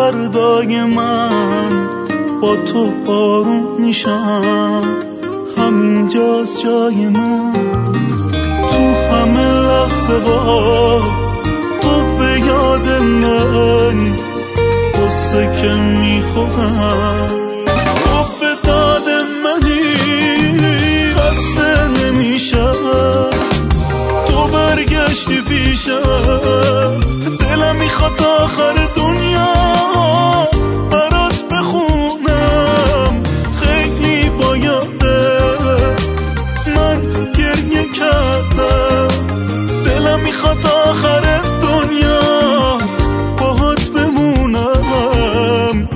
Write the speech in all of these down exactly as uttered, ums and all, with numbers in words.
فردای من با تو آروم میشم، همینجاست جای من. تو همه لحظه ها تو به یاد من، قصه که میخورم تو به داد منی، خسته نمیشم تو برگشتی پیشم. دلم میخواد آخر دنیا برات بخونم، خیلی با یاده من گریه کردم. دلم میخواد آخر دنیا باهات بمونم.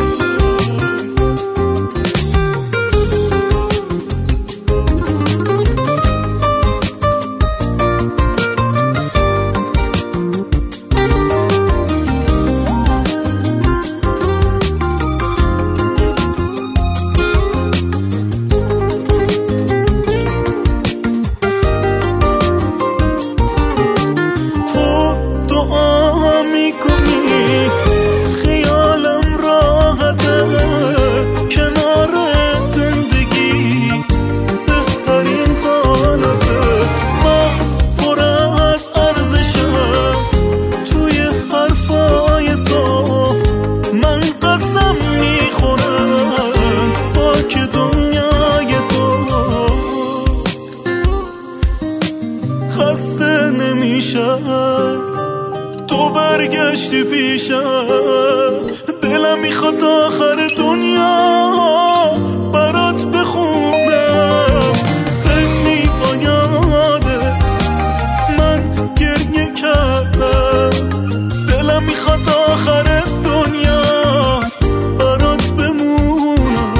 خسته نمیشم تو برگشتی پیشم. دلم میخواد آخر دنیا برات بخونم، خیلی با یادت من گریه کردم. دلم میخواد آخر دنیا برات بمونم.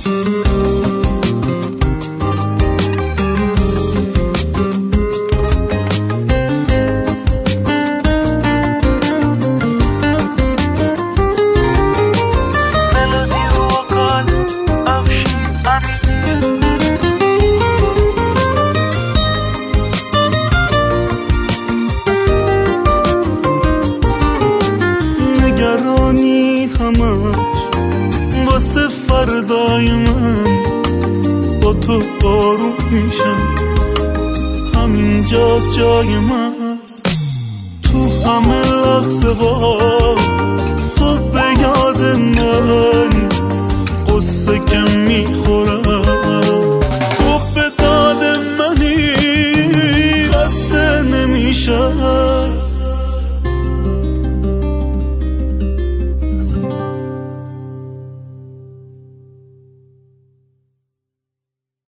نگرانی همش واسه فردای من، با تو آروم میشم، همینجاست جای من. تو همه لحظه ها تو به یاد من،